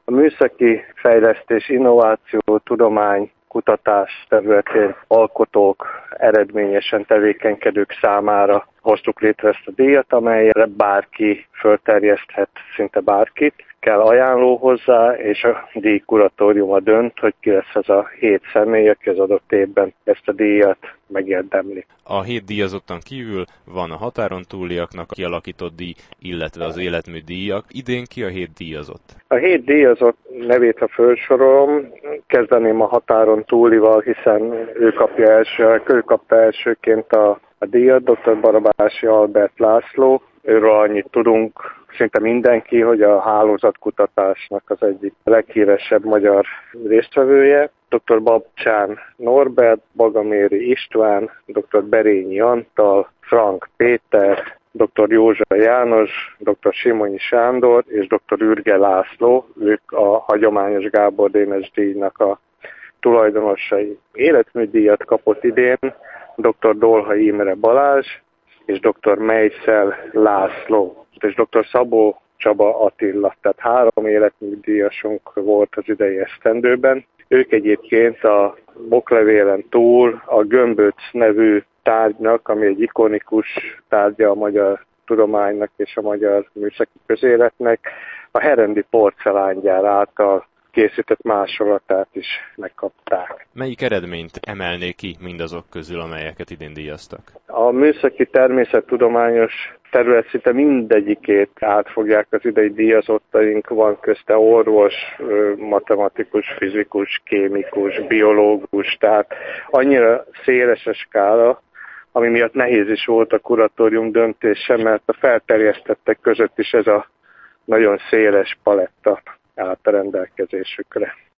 A műszaki fejlesztés, innováció, tudomány, kutatás területén alkotók, eredményesen tevékenykedők számára hoztuk létre ezt a díjat, amelyre bárki fölterjeszthet, szinte bárkit. Kell ajánló hozzá, és a díjkuratóriuma dönt, hogy ki lesz az a 7 személy, aki az adott évben ezt a díjat megérdemli. A 7 díjazottan kívül van a határon túliaknak kialakított díj, illetve az életmű díjak. Idén ki a 7 díjazott? A 7 díjazott nevét, ha felsorolom, kezdeném a határon túlival, hiszen ő kapta elsőként a díjat, dr. Barabási Albert László. Őről annyit tudunk, szinte mindenki, hogy a hálózatkutatásnak az egyik leghíresebb magyar résztvevője. Dr. Babcsán Norbert, Bagaméri István, dr. Berényi Antal, Frank Péter, dr. Józsa János, dr. Simonyi Sándor és dr. Ürge László, ők a hagyományos Gábor Dénes díjnak a tulajdonosai. Életműdíjat kapott idén dr. Dolha Imre Balázs és dr. Mejszel László és dr. Szabó Csaba Attila, tehát 3 életműdíjasunk volt az idei esztendőben. Ők egyébként a boklevélen túl a gömböc nevű tárgynak, ami egy ikonikus tárgya a magyar tudománynak és a magyar műszaki közéletnek, a herendi porcelángyár által készített másolatát is megkapták. Melyik eredményt emelné ki mindazok közül, amelyeket idén díjaztak? A műszaki természettudományos terület szinte mindegyikét átfogják az idei díjazottaink, van közte orvos, matematikus, fizikus, kémikus, biológus, tehát annyira széles a skála, ami miatt nehéz is volt a kuratórium döntése, mert a felterjesztettek között is ez a nagyon széles paletta állt a rendelkezésükre.